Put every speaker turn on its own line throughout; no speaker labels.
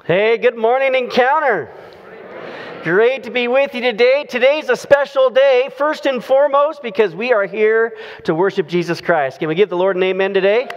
Hey, good morning, Encounter. Great to be with you today. Today's a special day, first and foremost, because we are here to worship Jesus Christ. Can we give the Lord an amen today?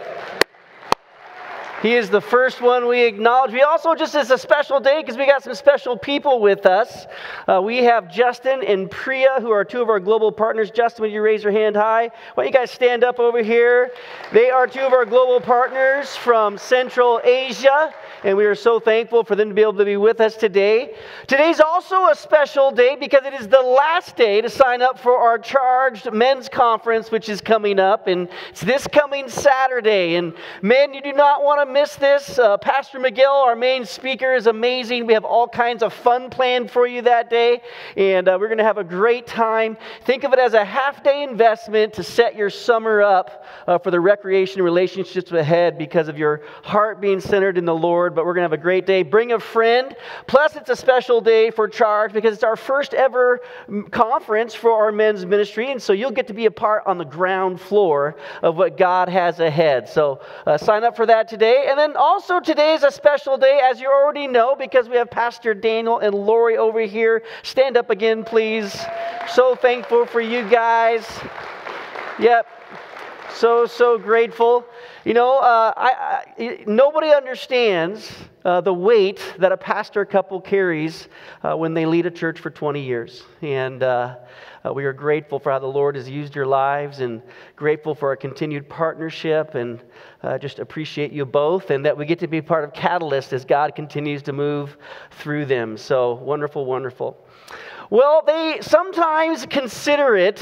He is the first one we acknowledge. We also, just as a special day, because we got some special people with us. We have Justin and Priya, who are two of our global partners. Justin, would you raise your hand high? Why don't you guys stand up over here? They are two of our global partners from Central Asia, and we are so thankful for them to be able to be with us today. Today's also a special day because it is the last day to sign up for our Charged Men's Conference, which is coming up, and it's this coming Saturday. And men, you do not want to miss this. Pastor Miguel, our main speaker, is amazing. We have all kinds of fun planned for you that day, and we're going to have a great time. Think of it as a half-day investment to set your summer up for the recreation relationships ahead because of your heart being centered in the Lord. But we're going to have a great day. Bring a friend. Plus, it's a special day for Charge because it's our first ever conference for our men's ministry, and so you'll get to be a part on the ground floor of what God has ahead. So sign up for that today. And then also today is a special day, as you already know, because we have Pastor Daniel and Lori over here. Stand up again, please. So thankful for you guys. Yep. So grateful. You know, nobody understands the weight that a pastor couple carries when they lead a church for 20 years. And we are grateful for how the Lord has used your lives and grateful for our continued partnership and just appreciate you both and that we get to be part of Catalyst as God continues to move through them. So wonderful, wonderful. Well, they sometimes consider it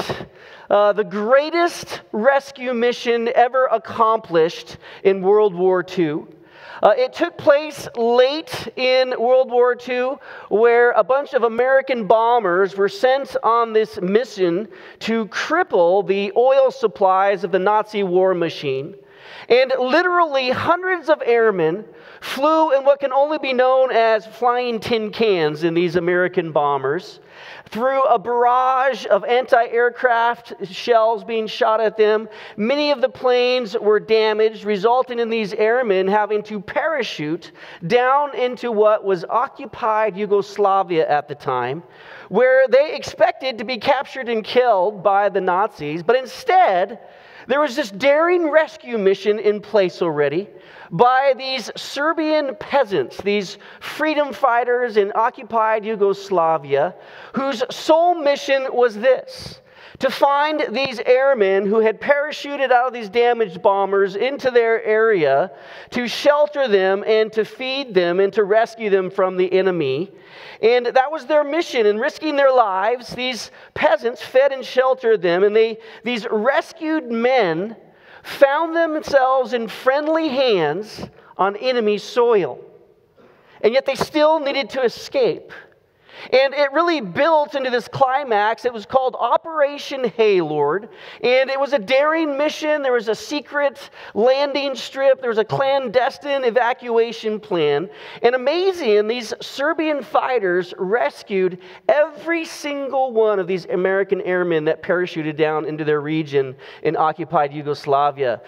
the greatest rescue mission ever accomplished in World War II. It took place late in World War II, where a bunch of American bombers were sent on this mission to cripple the oil supplies of the Nazi war machine. And literally hundreds of airmen flew in what can only be known as flying tin cans in these American bombers through a barrage of anti-aircraft shells being shot at them. Many of the planes were damaged, resulting in these airmen having to parachute down into what was occupied Yugoslavia at the time, where they expected to be captured and killed by the Nazis, but instead there was this daring rescue mission in place already by these Serbian peasants, these freedom fighters in occupied Yugoslavia, whose sole mission was this: to find these airmen who had parachuted out of these damaged bombers into their area, to shelter them and to feed them and to rescue them from the enemy. And that was their mission. In risking their lives, these peasants fed and sheltered them, and these rescued men found themselves in friendly hands on enemy soil. And yet they still needed to escape. And it really built into this climax. It was called Operation Haylord. And it was a daring mission. There was a secret landing strip. There was a clandestine evacuation plan. And amazing, these Serbian fighters rescued every single one of these American airmen that parachuted down into their region in occupied Yugoslavia.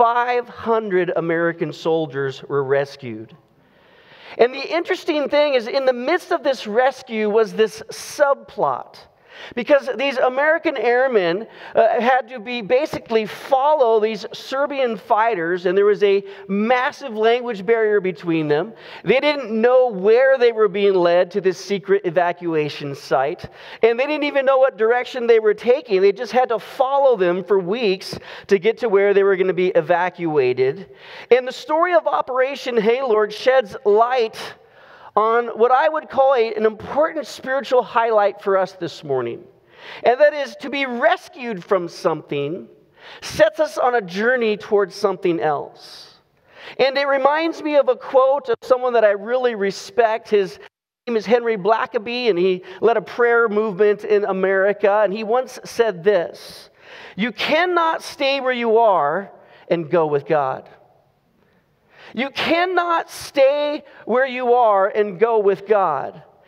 500 American soldiers were rescued. And the interesting thing is, in the midst of this rescue was this subplot. Because these American airmen had to basically follow these Serbian fighters, and there was a massive language barrier between them. They didn't know where they were being led to this secret evacuation site, and they didn't even know what direction they were taking. They just had to follow them for weeks to get to where they were going to be evacuated. And the story of Operation Haylord sheds light on what I would call an important spiritual highlight for us this morning. And that is, to be rescued from something sets us on a journey towards something else. And it reminds me of a quote of someone that I really respect. His name is Henry Blackaby, and he led a prayer movement in America. And he once said this: "You cannot stay where you are and go with God." You cannot stay where you are and go with God.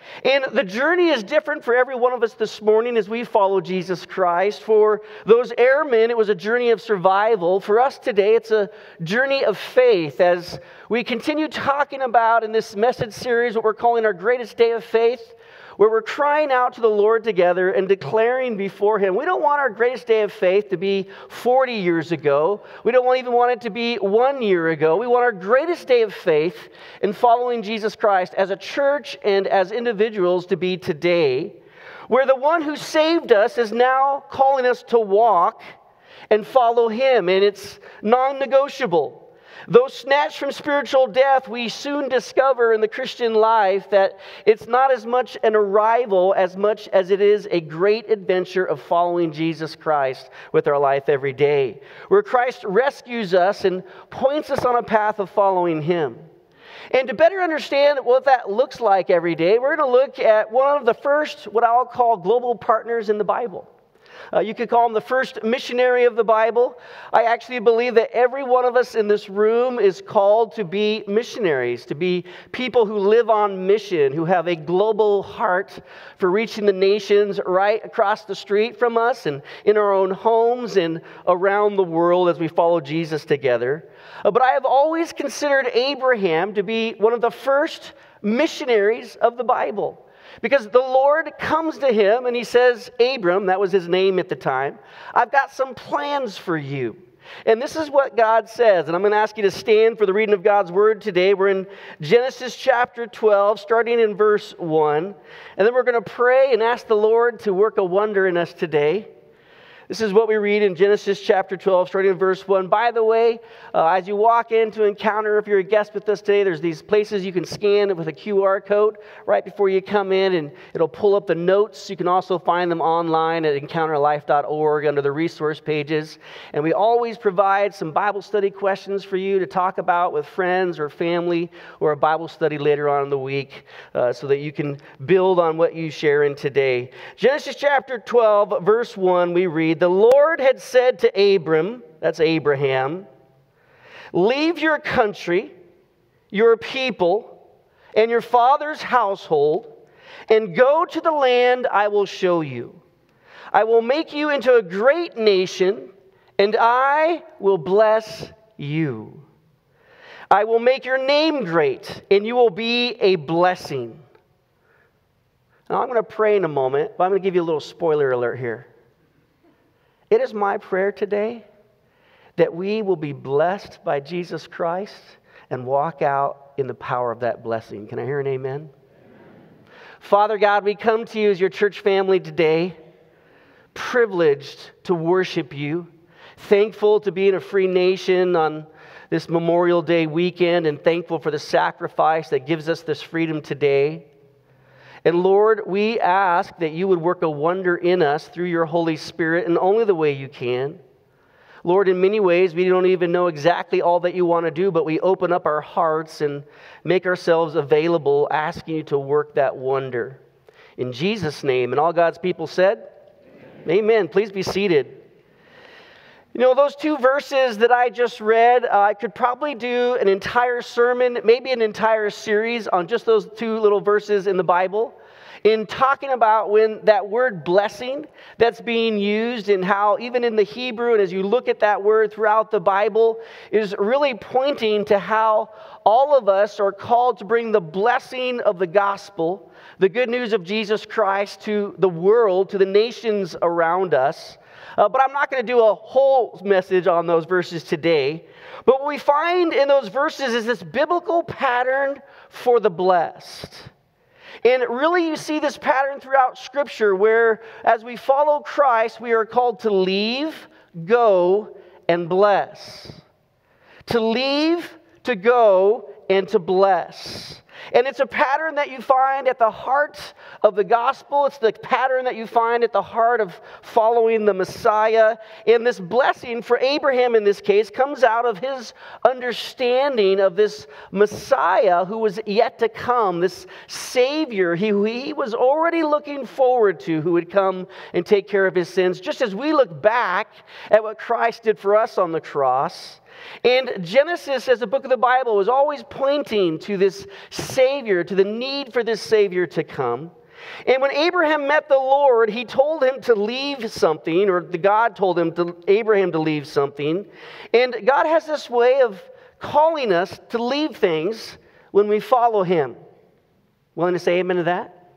And the journey is different for every one of us this morning as we follow Jesus Christ. For those airmen, it was a journey of survival. For us today, it's a journey of faith as we continue talking about in this message series what we're calling our greatest day of faith, where we're crying out to the Lord together and declaring before Him. We don't want our greatest day of faith to be 40 years ago. We don't even want it to be 1 year ago. We want our greatest day of faith in following Jesus Christ as a church and as individuals to be today, where the one who saved us is now calling us to walk and follow Him, and it's non-negotiable. Though snatched from spiritual death, we soon discover in the Christian life that it's not as much an arrival as much as it is a great adventure of following Jesus Christ with our life every day, where Christ rescues us and points us on a path of following Him. And to better understand what that looks like every day, we're going to look at one of the first, what I'll call global partners in the Bible. You could call him the first missionary of the Bible. I actually believe that every one of us in this room is called to be missionaries, to be people who live on mission, who have a global heart for reaching the nations right across the street from us and in our own homes and around the world as we follow Jesus together. But I have always considered Abraham to be one of the first missionaries of the Bible. Because the Lord comes to him and He says, Abram, that was his name at the time, I've got some plans for you. And this is what God says. And I'm going to ask you to stand for the reading of God's Word today. We're in Genesis chapter 12, starting in verse 1. And then we're going to pray and ask the Lord to work a wonder in us today. This is what we read in Genesis chapter 12, starting in verse 1. By the way, as you walk into Encounter, if you're a guest with us today, there's these places you can scan with a QR code right before you come in, and it'll pull up the notes. You can also find them online at encounterlife.org under the resource pages. And we always provide some Bible study questions for you to talk about with friends or family, or a Bible study later on in the week so that you can build on what you share in today. Genesis chapter 12, verse 1, we read, the Lord had said to Abram, that's Abraham, leave your country, your people, and your father's household, and go to the land I will show you. I will make you into a great nation, and I will bless you. I will make your name great, and you will be a blessing. Now, I'm going to pray in a moment, but I'm going to give you a little spoiler alert here. It is my prayer today that we will be blessed by Jesus Christ and walk out in the power of that blessing. Can I hear an amen? Father God, we come to you as your church family today, privileged to worship you, thankful to be in a free nation on this Memorial Day weekend, and thankful for the sacrifice that gives us this freedom today. And Lord, we ask that you would work a wonder in us through your Holy Spirit in only the way you can. Lord, in many ways, we don't even know exactly all that you want to do, but we open up our hearts and make ourselves available, asking you to work that wonder. In Jesus' name, and all God's people said, Amen. Please be seated. You know, those two verses that I just read, I could probably do an entire sermon, maybe an entire series on just those two little verses in the Bible, in talking about when that word blessing that's being used, and how even in the Hebrew, and as you look at that word throughout the Bible, is really pointing to how all of us are called to bring the blessing of the gospel, the good news of Jesus Christ, to the world, to the nations around us. But I'm not going to do a whole message on those verses today. But what we find in those verses is this biblical pattern for the blessed. And really you see this pattern throughout Scripture, where as we follow Christ, we are called to leave, go, and bless. To leave, to go, and to bless. And it's a pattern that you find at the heart of the gospel. It's the pattern that you find at the heart of following the Messiah. And this blessing for Abraham in this case comes out of his understanding of this Messiah who was yet to come, this Savior he was already looking forward to, who would come and take care of his sins. Just as we look back at what Christ did for us on the cross, And Genesis, as a book of the Bible, was always pointing to this Savior, to the need for this Savior to come. And when Abraham met the Lord, he told him to leave something, or God told Abraham to leave something. And God has this way of calling us to leave things when we follow him. Willing to say amen to that?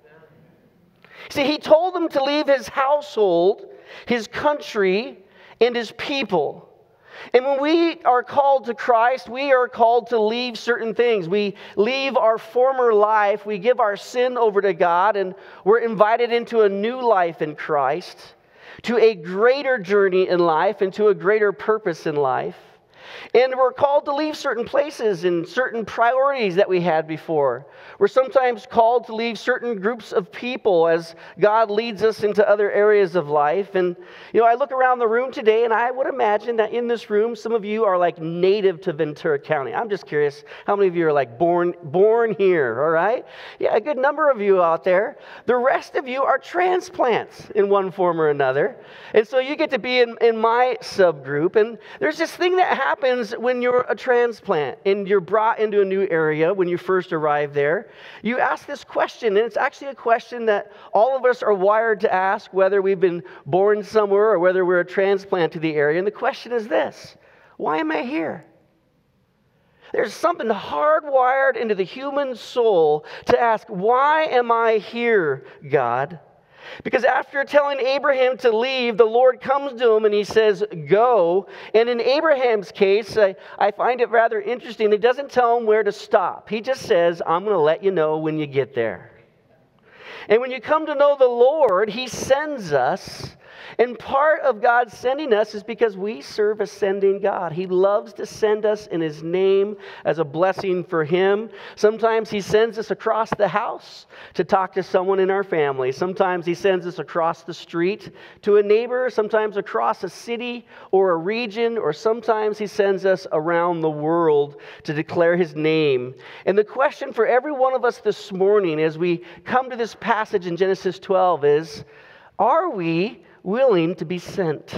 See, he told him to leave his household, his country, and his people. And when we are called to Christ, we are called to leave certain things. We leave our former life, we give our sin over to God, and we're invited into a new life in Christ, to a greater journey in life, and to a greater purpose in life. And we're called to leave certain places and certain priorities that we had before. We're sometimes called to leave certain groups of people as God leads us into other areas of life. And, I look around the room today, and I would imagine that in this room, some of you are like native to Ventura County. I'm just curious, how many of you are like born here, all right? Yeah, a good number of you out there. The rest of you are transplants in one form or another. And so you get to be in my subgroup. And there's this thing that happens when you're a transplant and you're brought into a new area when you first arrive there. You ask this question, and it's actually a question that all of us are wired to ask, whether we've been born somewhere or whether we're a transplant to the area. And the question is this: why am I here? There's something hardwired into the human soul to ask, why am I here, God? Because after telling Abraham to leave, the Lord comes to him and he says, go. And in Abraham's case, I find it rather interesting. He doesn't tell him where to stop. He just says, I'm going to let you know when you get there. And when you come to know the Lord, he sends us. And part of God sending us is because we serve a sending God. He loves to send us in his name as a blessing for him. Sometimes he sends us across the house to talk to someone in our family. Sometimes he sends us across the street to a neighbor. Sometimes across a city or a region. Or sometimes he sends us around the world to declare his name. And the question for every one of us this morning as we come to this passage in Genesis 12 is, are we willing to be sent?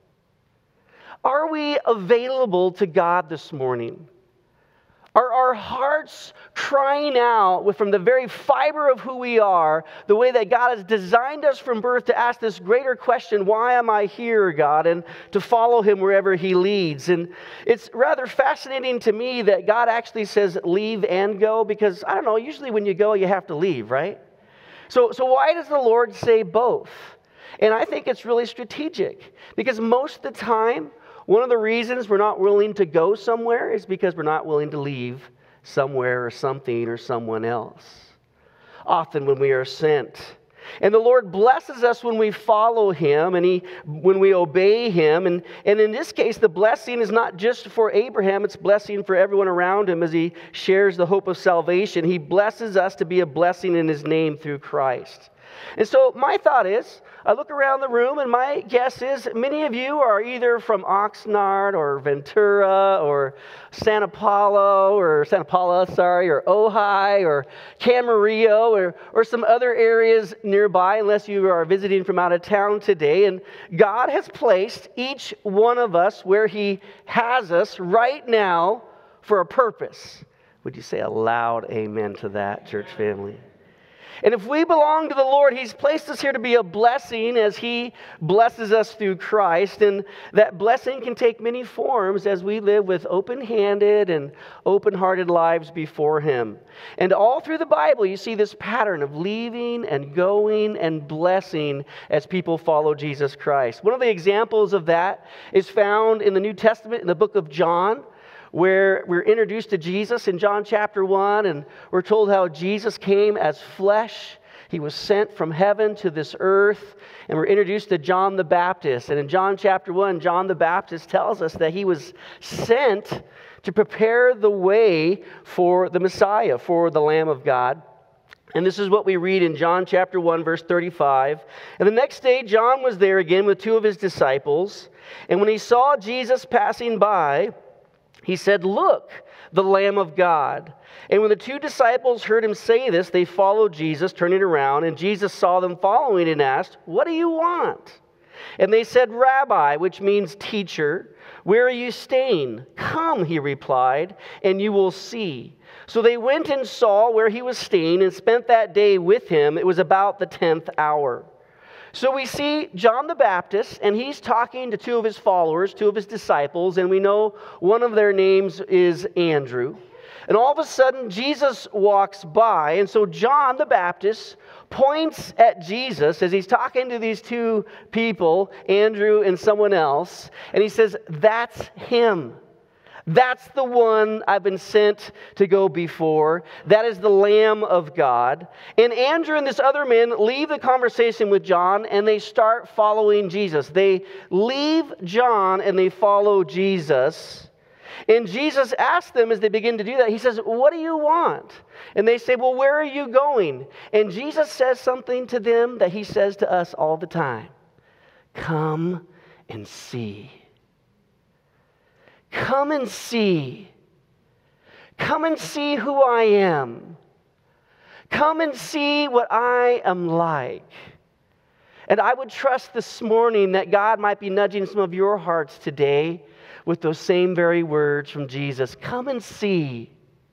Are we available to God this morning? Are our hearts crying out from the very fiber of who we are, the way that God has designed us from birth to ask this greater question, why am I here, God? And to follow him wherever he leads. And it's rather fascinating to me that God actually says leave and go, because, I don't know, usually when you go, you have to leave, right? So why does the Lord say both? And I think it's really strategic, because most of the time, one of the reasons we're not willing to go somewhere is because we're not willing to leave somewhere or something or someone else. Often when we are sent. And the Lord blesses us when we follow him and when we obey him. And in this case, the blessing is not just for Abraham, it's blessing for everyone around him as he shares the hope of salvation. He blesses us to be a blessing in his name through Christ. And so my thought is, I look around the room and my guess is many of you are either from Oxnard or Ventura or Santa Paula, or Ojai or Camarillo or some other areas nearby, unless you are visiting from out of town today. And God has placed each one of us where he has us right now for a purpose. Would you say a loud amen to that, church family? And if we belong to the Lord, he's placed us here to be a blessing as he blesses us through Christ. And that blessing can take many forms as we live with open-handed and open-hearted lives before him. And all through the Bible, you see this pattern of leaving and going and blessing as people follow Jesus Christ. One of the examples of that is found in the New Testament in the book of John, where we're introduced to Jesus in John chapter 1, and we're told how Jesus came as flesh. He was sent from heaven to this earth, and we're introduced to John the Baptist. And in John chapter 1, John the Baptist tells us that he was sent to prepare the way for the Messiah, for the Lamb of God. And this is what we read in John chapter 1, verse 35. And the next day, John was there again with two of his disciples. And when he saw Jesus passing by, he said, "Look, the Lamb of God." And when the two disciples heard him say this, they followed Jesus, turning around. And Jesus saw them following and asked, "What do you want?" And they said, "Rabbi," which means teacher, Where are you staying? Come, he replied, and you will see. So they went and saw where he was staying and spent that day with him. It was about the 10th hour. So we see John the Baptist, and he's talking to two of his followers, two of his disciples, and we know one of their names is Andrew. And all of a sudden, Jesus walks by, and so John the Baptist points at Jesus as he's talking to these two people, Andrew and someone else, and he says, "That's him. That's the one I've been sent to go before. That is the Lamb of God." And Andrew and this other man leave the conversation with John, and they start following Jesus. They leave John, and they follow Jesus. And Jesus asks them as they begin to do that, he says, "What do you want?" And they say, "Well, where are you going?" And Jesus says something to them that he says to us all the time. Come and see. Come and see. Come and see who I am. Come and see what I am like. And I would trust this morning that God might be nudging some of your hearts today with those same very words from Jesus. Come and see.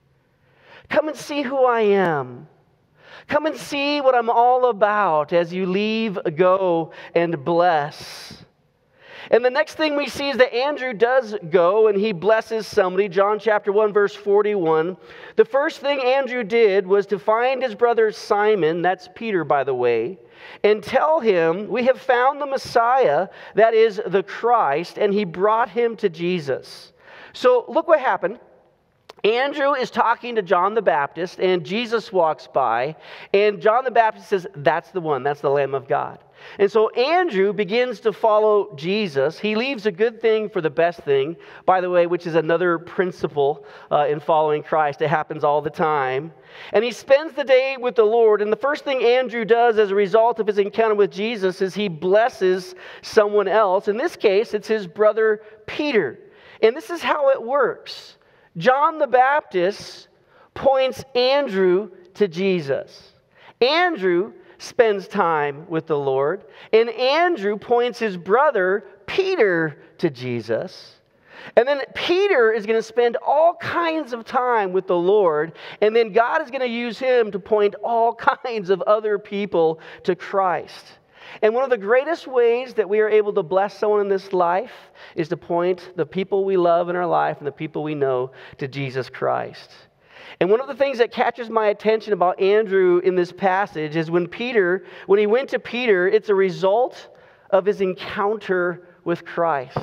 Come and see who I am. Come and see what I'm all about as you leave, go, and bless. And the next thing we see is that Andrew does go and he blesses somebody. John chapter 1, verse 41. The first thing Andrew did was to find his brother Simon, that's Peter, by the way, and tell him, "We have found the Messiah, that is the Christ," and he brought him to Jesus. So look what happened. Andrew is talking to John the Baptist, and Jesus walks by, and John the Baptist says, "That's the one, that's the Lamb of God." And so Andrew begins to follow Jesus. He leaves a good thing for the best thing, by the way, which is another principle in following Christ. It happens all the time. And he spends the day with the Lord, and the first thing Andrew does as a result of his encounter with Jesus is he blesses someone else. In this case, it's his brother Peter. And this is how it works. John the Baptist points Andrew to Jesus. Andrew spends time with the Lord, and Andrew points his brother Peter to Jesus. And then Peter is going to spend all kinds of time with the Lord, and then God is going to use him to point all kinds of other people to Christ. And one of the greatest ways that we are able to bless someone in this life is to point the people we love in our life and the people we know to Jesus Christ. And one of the things that catches my attention about Andrew in this passage is when he went to Peter, it's a result of his encounter with Christ.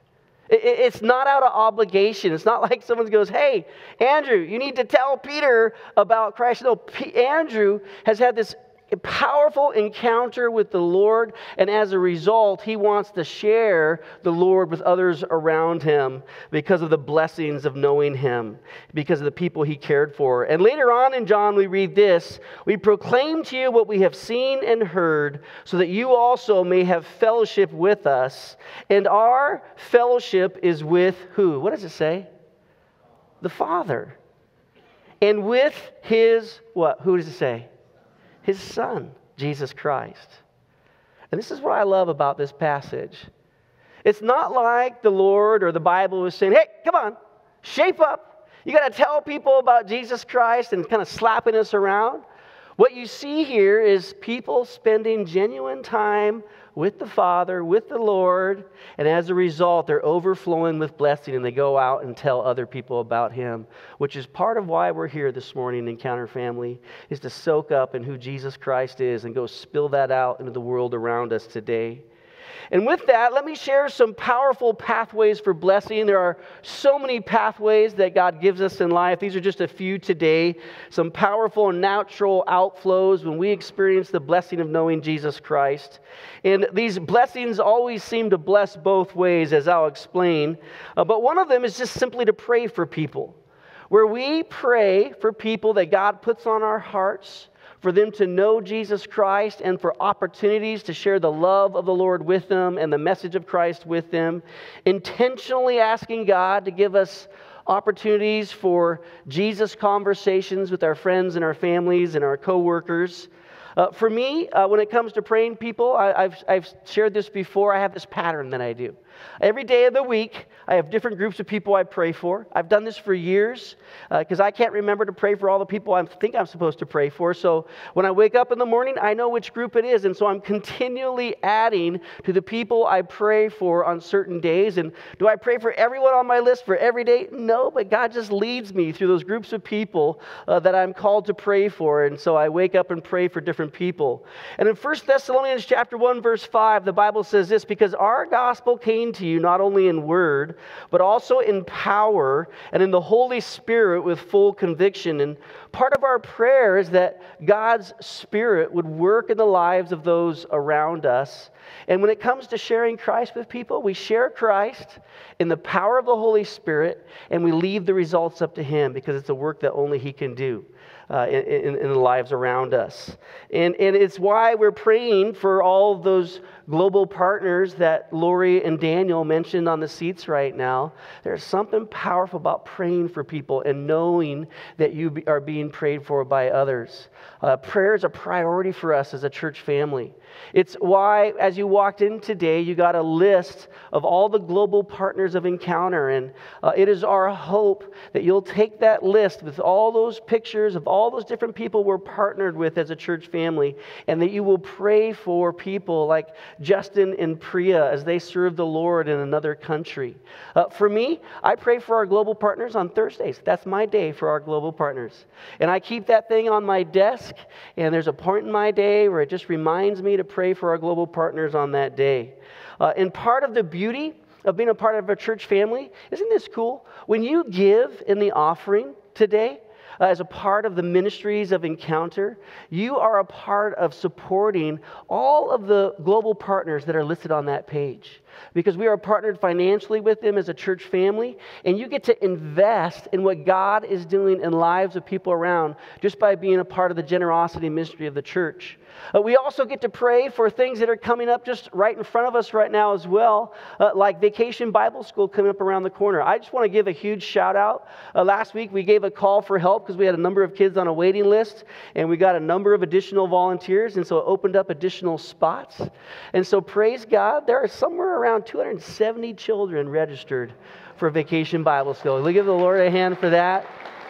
It's not out of obligation. It's not like someone goes, "Hey, Andrew, you need to tell Peter about Christ." No, Andrew has had this powerful encounter with the Lord, and as a result, he wants to share the Lord with others around him because of the blessings of knowing him, because of the people he cared for. And later on in John, we read this, "We proclaim to you what we have seen and heard, so that you also may have fellowship with us. And our fellowship is with" who? What does it say? The Father. And with his, what? Who does it say? His Son, Jesus Christ. And this is what I love about this passage. It's not like the Lord or the Bible is saying, "Hey, come on, shape up. You got to tell people about Jesus Christ," and kind of slapping us around. What you see here is people spending genuine time with the Father, with the Lord, and as a result, they're overflowing with blessing, and they go out and tell other people about Him, which is part of why we're here this morning, Encounter Family, is to soak up in who Jesus Christ is and go spill that out into the world around us today. And with that, let me share some powerful pathways for blessing. There are so many pathways that God gives us in life. These are just a few today. Some powerful and natural outflows when we experience the blessing of knowing Jesus Christ. And these blessings always seem to bless both ways, as I'll explain. But one of them is just simply to pray for people, where we pray for people that God puts on our hearts, for them to know Jesus Christ and for opportunities to share the love of the Lord with them and the message of Christ with them, intentionally asking God to give us opportunities for Jesus conversations with our friends and our families and our coworkers. For me, when it comes to praying people, I've shared this before, I have this pattern that I do. Every day of the week, I have different groups of people I pray for. I've done this for years because I can't remember to pray for all the people I think I'm supposed to pray for. So when I wake up in the morning, I know which group it is. And so I'm continually adding to the people I pray for on certain days. And do I pray for everyone on my list for every day? No, but God just leads me through those groups of people that I'm called to pray for. And so I wake up and pray for different people. And in 1 Thessalonians chapter 1, verse 5, the Bible says this, because our gospel came to you not only in word, but also in power and in the Holy Spirit with full conviction. And part of our prayer is that God's Spirit would work in the lives of those around us. And when it comes to sharing Christ with people, we share Christ in the power of the Holy Spirit, and we leave the results up to Him because it's a work that only He can do. In the lives around us. And it's why we're praying for all of those global partners that Lori and Daniel mentioned on the seats right now. There's something powerful about praying for people and knowing that you are being prayed for by others. Prayer is a priority for us as a church family. It's why, as you walked in today, you got a list of all the global partners of Encounter. And it is our hope that you'll take that list with all those pictures of all those different people we're partnered with as a church family, and that you will pray for people like Justin and Priya as they serve the Lord in another country. For me, I pray for our global partners on Thursdays. That's my day for our global partners. And I keep that thing on my desk, and there's a point in my day where it just reminds me to pray for our global partners on that day. And part of the beauty of being a part of a church family, isn't this cool? When you give in the offering today, as a part of the ministries of Encounter, you are a part of supporting all of the global partners that are listed on that page. Because we are partnered financially with them as a church family, and you get to invest in what God is doing in lives of people around just by being a part of the generosity ministry of the church. We also get to pray for things that are coming up just right in front of us right now as well, like Vacation Bible School coming up around the corner. I just want to give a huge shout out. Last week we gave a call for help because we had a number of kids on a waiting list, and we got a number of additional volunteers, and so it opened up additional spots. And so praise God, there are somewhere around 270 children registered for Vacation Bible School. We give the Lord a hand for that.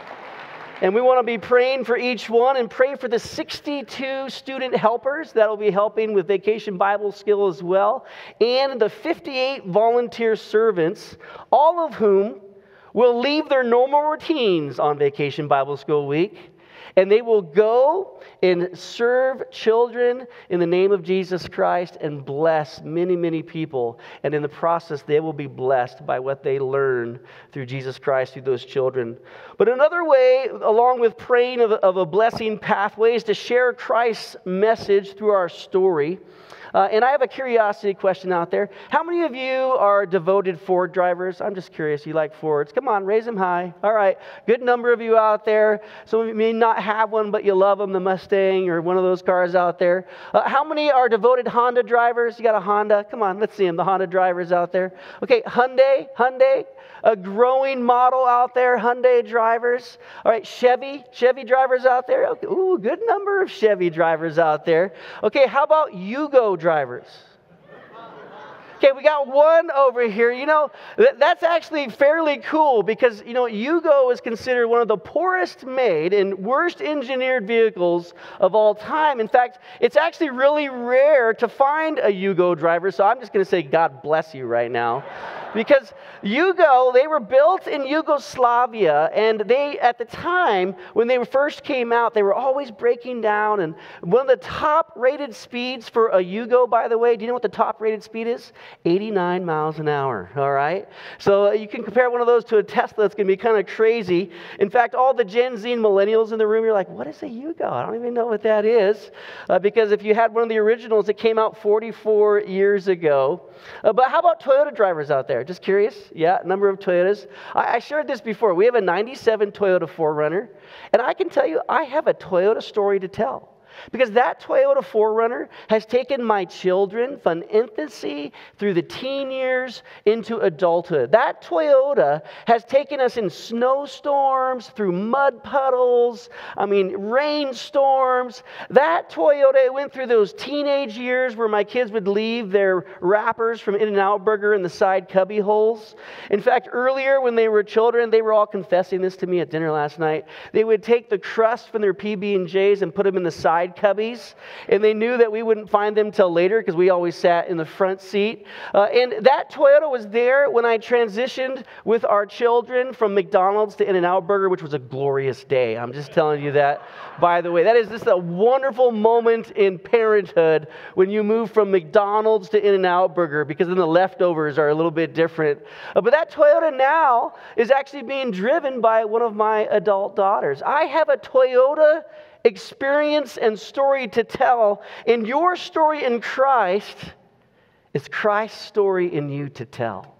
And we want to be praying for each one and pray for the 62 student helpers that will be helping with Vacation Bible School as well, and the 58 volunteer servants, all of whom will leave their normal routines on Vacation Bible School week, and they will go and serve children in the name of Jesus Christ and bless many, many people. And in the process, they will be blessed by what they learn through Jesus Christ, through those children. But another way, along with praying of a blessing pathway, is to share Christ's message through our story. And I have a curiosity question out there. How many of you are devoted Ford drivers? I'm just curious. You like Fords? Come on, raise them high. All right. Good number of you out there. Some of you may not have one, but you love them, the Mustang or one of those cars out there. How many are devoted Honda drivers? You got a Honda? Come on, let's see them, the Honda drivers out there. Okay, Hyundai. A growing model out there, Hyundai drivers. All right, Chevy drivers out there. Okay, ooh, good number of Chevy drivers out there. Okay, how about Yugo drivers? Okay, we got one over here. You know, that's actually fairly cool because, you know, Yugo is considered one of the poorest made and worst engineered vehicles of all time. In fact, it's actually really rare to find a Yugo driver, so I'm just going to say God bless you right now. Because Yugo, they were built in Yugoslavia, and they, at the time, when they first came out, they were always breaking down, and one of the top-rated speeds for a Yugo, by the way, do you know what the top-rated speed is? 89 miles an hour, all right? So you can compare one of those to a Tesla. It's going to be kind of crazy. In fact, all the Gen Z and millennials in the room, you're like, what is a Yugo? I don't even know what that is. Because if you had one of the originals, it came out 44 years ago. But how about Toyota drivers out there? Just curious? Yeah, a number of Toyotas. I shared this before. We have a 97 Toyota 4Runner, and I can tell you I have a Toyota story to tell. Because that Toyota 4Runner has taken my children from infancy through the teen years into adulthood. That Toyota has taken us in snowstorms, through mud puddles, rainstorms. That Toyota went through those teenage years where my kids would leave their wrappers from In-N-Out Burger in the side cubby holes. In fact, earlier when they were children, they were all confessing this to me at dinner last night. They would take the crust from their PB&Js and put them in the side cubbies, and they knew that we wouldn't find them till later because we always sat in the front seat. And that Toyota was there when I transitioned with our children from McDonald's to In-N-Out Burger, which was a glorious day. I'm just telling you that. By the way, that is just a wonderful moment in parenthood when you move from McDonald's to In-N-Out Burger, because then the leftovers are a little bit different. But that Toyota now is actually being driven by one of my adult daughters. I have a Toyota experience and story to tell, and your story in Christ is Christ's story in you to tell.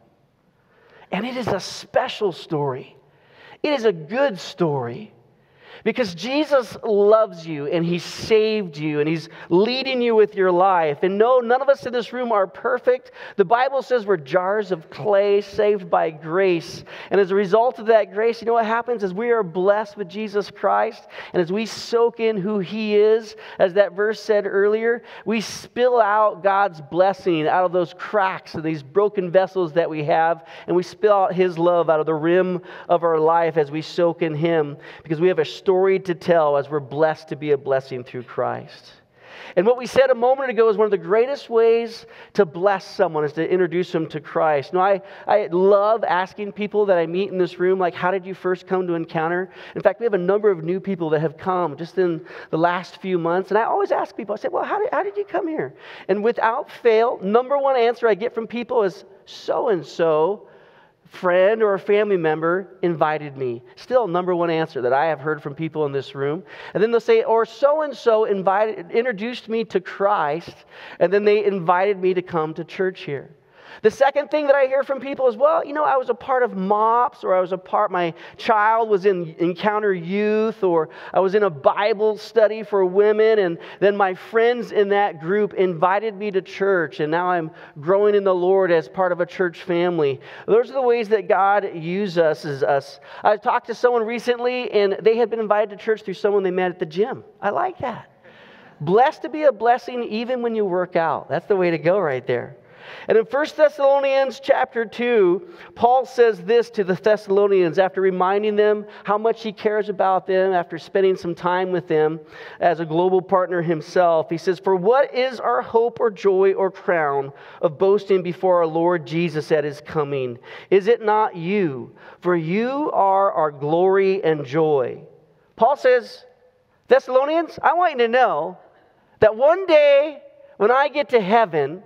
And it is a special story. It is a good story. Because Jesus loves you, and He saved you, and He's leading you with your life. And no, none of us in this room are perfect. The Bible says we're jars of clay saved by grace. And as a result of that grace, you know what happens? As we are blessed with Jesus Christ, and as we soak in who He is, as that verse said earlier, we spill out God's blessing out of those cracks and these broken vessels that we have, and we spill out His love out of the rim of our life as we soak in Him, because we have a story to tell as we're blessed to be a blessing through Christ. And what we said a moment ago is one of the greatest ways to bless someone is to introduce them to Christ. Now, I love asking people that I meet in this room, like, how did you first come to Encounter? In fact, we have a number of new people that have come just in the last few months. And I always ask people, I say, well, how did you come here? And without fail, number one answer I get from people is so-and-so friend or a family member invited me. Still, number one answer that I have heard from people in this room. And then they'll say, or so-and-so introduced me to Christ, and then they invited me to come to church here. The second thing that I hear from people is, well, I was a part of MOPS, or my child was in Encounter Youth, or I was in a Bible study for women, and then my friends in that group invited me to church, and now I'm growing in the Lord as part of a church family. Those are the ways that God uses us. I talked to someone recently, and they had been invited to church through someone they met at the gym. I like that. Blessed to be a blessing even when you work out. That's the way to go right there. And in 1 Thessalonians chapter 2, Paul says this to the Thessalonians after reminding them how much he cares about them, after spending some time with them as a global partner himself. He says, "For what is our hope or joy or crown of boasting before our Lord Jesus at His coming? Is it not you? For you are our glory and joy." Paul says, Thessalonians, I want you to know that one day when I get to heaven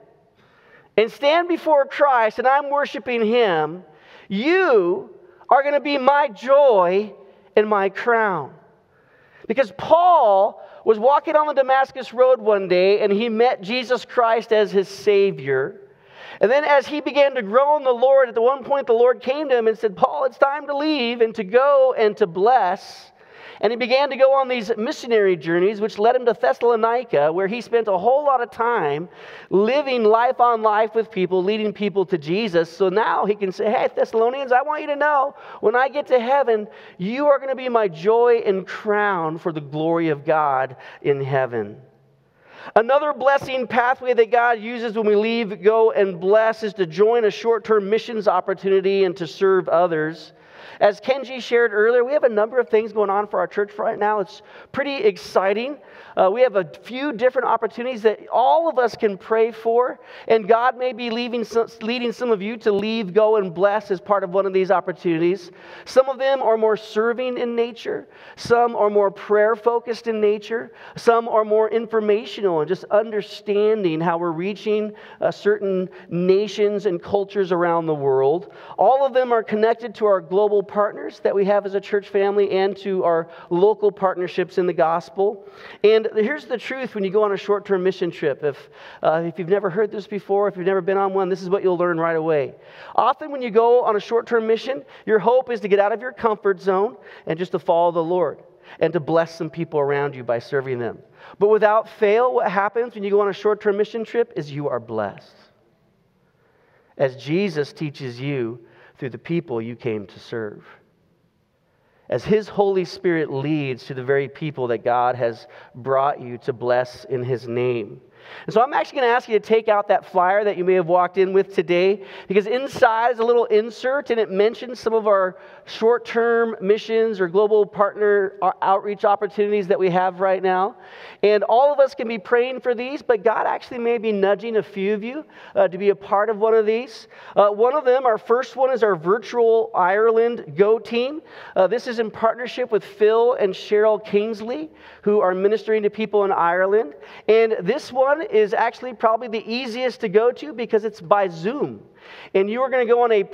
and stand before Christ and I'm worshiping Him, you are going to be my joy and my crown. Because Paul was walking on the Damascus Road one day and he met Jesus Christ as his Savior. And then as he began to grow in the Lord, at the one point the Lord came to him and said, Paul, it's time to leave and to go and to bless. And he began to go on these missionary journeys, which led him to Thessalonica, where he spent a whole lot of time living life on life with people, leading people to Jesus. So now he can say, hey, Thessalonians, I want you to know, when I get to heaven, you are going to be my joy and crown for the glory of God in heaven. Another blessing pathway that God uses when we leave, go, and bless is to join a short-term missions opportunity and to serve others. As Kenji shared earlier, we have a number of things going on for our church right now. It's pretty exciting. We have a few different opportunities that all of us can pray for. And God may be leading some of you to leave, go, and bless as part of one of these opportunities. Some of them are more serving in nature. Some are more prayer-focused in nature. Some are more informational and just understanding how we're reaching certain nations and cultures around the world. All of them are connected to our global partners that we have as a church family and to our local partnerships in the gospel. And here's the truth when you go on a short-term mission trip. If you've never heard this before, if you've never been on one, this is what you'll learn right away. Often when you go on a short-term mission, your hope is to get out of your comfort zone and just to follow the Lord. and to bless some people around you by serving them. But without fail, what happens when you go on a short-term mission trip is you are blessed, as Jesus teaches you through the people you came to serve. As His Holy Spirit leads to the very people that God has brought you to bless in His name. And so I'm actually going to ask you to take out that flyer that you may have walked in with today, because inside is a little insert, and it mentions some of our short-term missions or global partner outreach opportunities that we have right now. And all of us can be praying for these, but God actually may be nudging a few of you to be a part of one of these. One of them, our first one, is our virtual Ireland Go team. This is in partnership with Phil and Cheryl Kingsley, who are ministering to people in Ireland. And this one is actually probably the easiest to go to because it's by Zoom. And you are going to go on a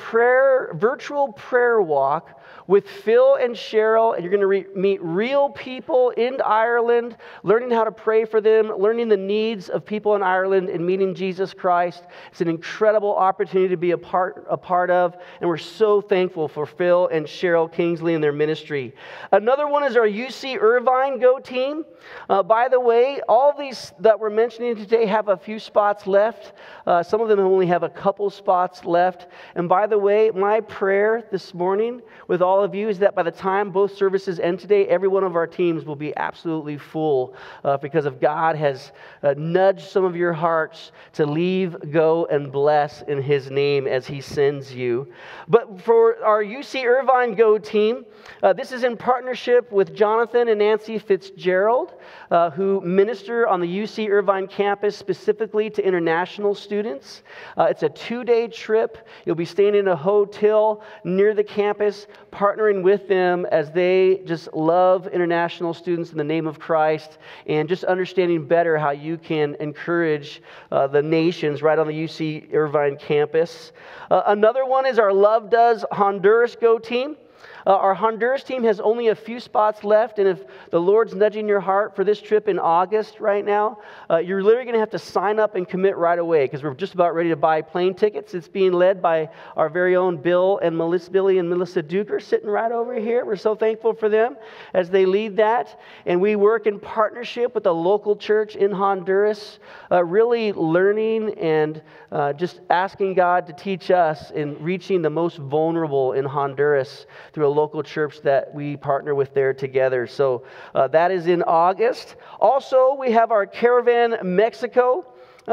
virtual prayer walk with Phil and Cheryl, and you're going to meet real people in Ireland, learning how to pray for them, learning the needs of people in Ireland, and meeting Jesus Christ. It's an incredible opportunity to be a part of, and we're so thankful for Phil and Cheryl Kingsley and their ministry. Another one is our UC Irvine Go team. By the way, all these that we're mentioning today have a few spots left. Some of them only have a couple spots left. And by the way, my prayer this morning with all of you is that by the time both services end today, every one of our teams will be absolutely full because of God has nudged some of your hearts to leave, go, and bless in His name as He sends you. But for our UC Irvine Go team, this is in partnership with Jonathan and Nancy Fitzgerald, who minister on the UC Irvine campus specifically to international students. It's a 2-day trip. You'll be staying in a hotel near the campus, partnering with them as they just love international students in the name of Christ, and just understanding better how you can encourage the nations right on the UC Irvine campus. Another one is our Love Does Honduras Go team. Our Honduras team has only a few spots left, and if the Lord's nudging your heart for this trip in August right now, you're literally going to have to sign up and commit right away because we're just about ready to buy plane tickets. It's being led by our very own Billy and Melissa Duker sitting right over here. We're so thankful for them as they lead that, and we work in partnership with a local church in Honduras, really learning and just asking God to teach us in reaching the most vulnerable in Honduras through a local church that we partner with there together. So that is in August. Also, we have our Caravan Mexico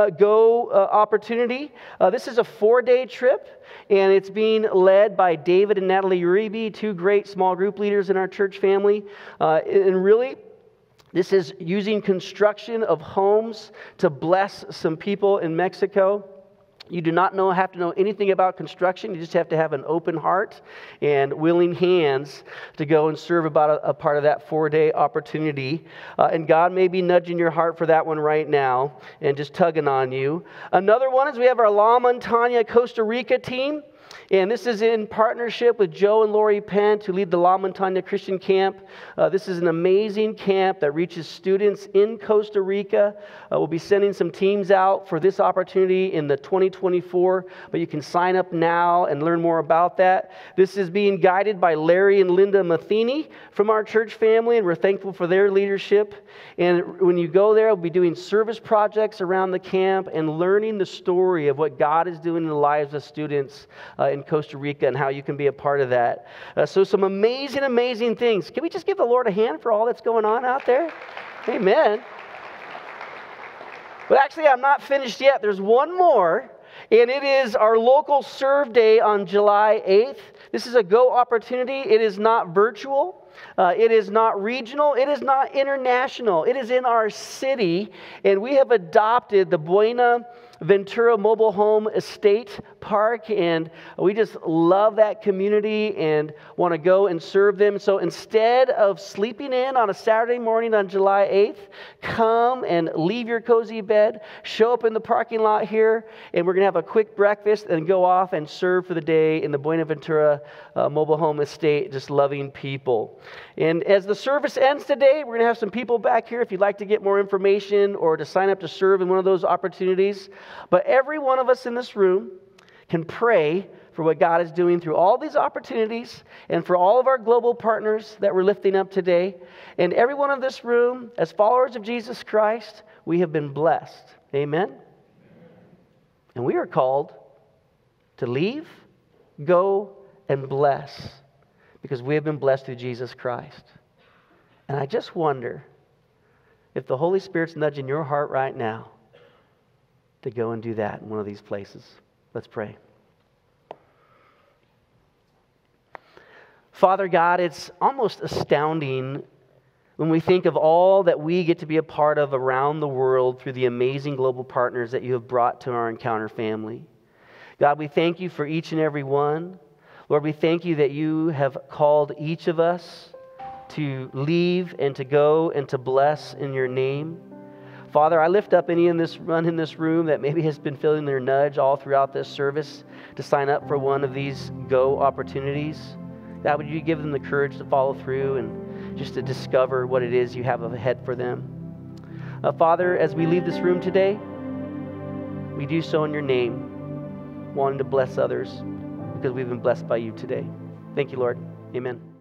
Go opportunity. This is a 4-day trip, and it's being led by David and Natalie Uribe, 2 great small group leaders in our church family. And really, this is using construction of homes to bless some people in Mexico. You do not have to know anything about construction. You just have to have an open heart and willing hands to go and serve about a part of that 4-day opportunity. And God may be nudging your heart for that one right now and just tugging on you. Another one is we have our La Montaña Costa Rica team. And this is in partnership with Joe and Lori Pent, who lead the La Montaña Christian Camp. This is an amazing camp that reaches students in Costa Rica. We'll be sending some teams out for this opportunity in the 2024, but you can sign up now and learn more about that. This is being guided by Larry and Linda Matheny from our church family, and we're thankful for their leadership. And when you go there, we'll be doing service projects around the camp and learning the story of what God is doing in the lives of students in Costa Rica and how you can be a part of that. So some amazing things. Can we just give the Lord a hand for all that's going on out there? Amen. But actually, I'm not finished yet. There's one more, and it is our local Serve Day on July 8th. This is a Go opportunity. It is not virtual. It is not regional. It is not international. It is in our city, and we have adopted the Buenaventura Mobile Home Estate Park, and we just love that community and want to go and serve them. So instead of sleeping in on a Saturday morning on July 8th, come and leave your cozy bed, show up in the parking lot here, and we're going to have a quick breakfast and go off and serve for the day in the Buenaventura Mobile Home Estate, just loving people. And as the service ends today, we're going to have some people back here if you'd like to get more information or to sign up to serve in one of those opportunities. But every one of us in this room can pray for what God is doing through all these opportunities and for all of our global partners that we're lifting up today. And everyone in this room, as followers of Jesus Christ, we have been blessed. Amen? And we are called to leave, go, and bless because we have been blessed through Jesus Christ. And I just wonder if the Holy Spirit's nudging your heart right now to go and do that in one of these places. Let's pray. Father God, it's almost astounding when we think of all that we get to be a part of around the world through the amazing global partners that you have brought to our Encounter family. God, we thank you for each and every one. Lord, we thank you that you have called each of us to leave and to go and to bless in your name. Father, I lift up any in this room that maybe has been feeling their nudge all throughout this service to sign up for one of these go opportunities. God, would you give them the courage to follow through and just to discover what it is you have ahead for them. Father, as we leave this room today, we do so in your name, wanting to bless others because we've been blessed by you today. Thank you, Lord. Amen.